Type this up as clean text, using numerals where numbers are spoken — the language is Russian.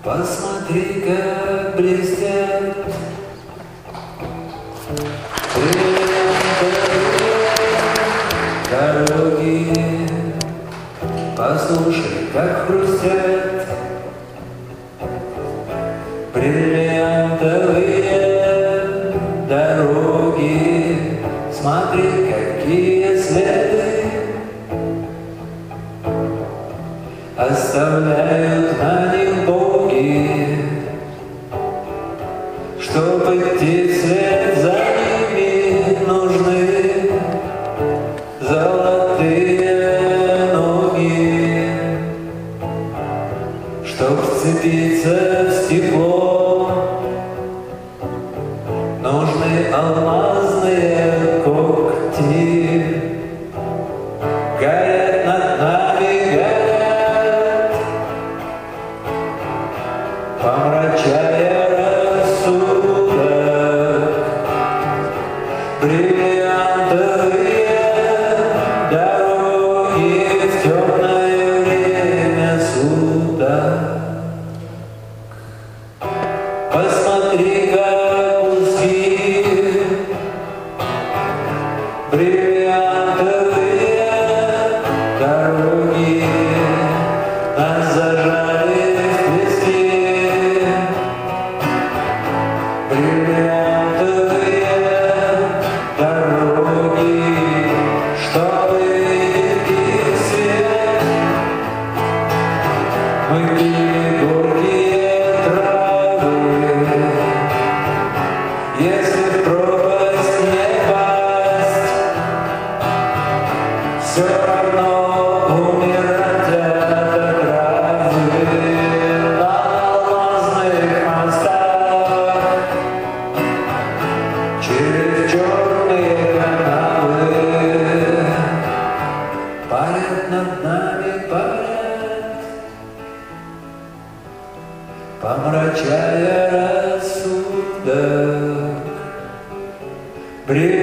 Посмотри, как блестят бриллиантовые дороги, послушай, как хрустят бриллиантовые дороги. Смотри, какие следы оставляют на них боги, чтоб идти вслед за ними нужны золотые ноги, чтоб вцепиться в стекло нужны алмазные когти. Горят над нами, горят, помрачая рассудок, бриллиантовые дороги в темное время суток. Посмотри, как узкие бриллиантовые дороги нас зажали в песке. Бриллиантовые дороги, чтобы видеть их свет, мы пили горькие травы. Если в пропасть не пасть, все равно умирать от отравы. На алмазных мостах, через черные канавы, парят над нами, парят, помрачая рассудок.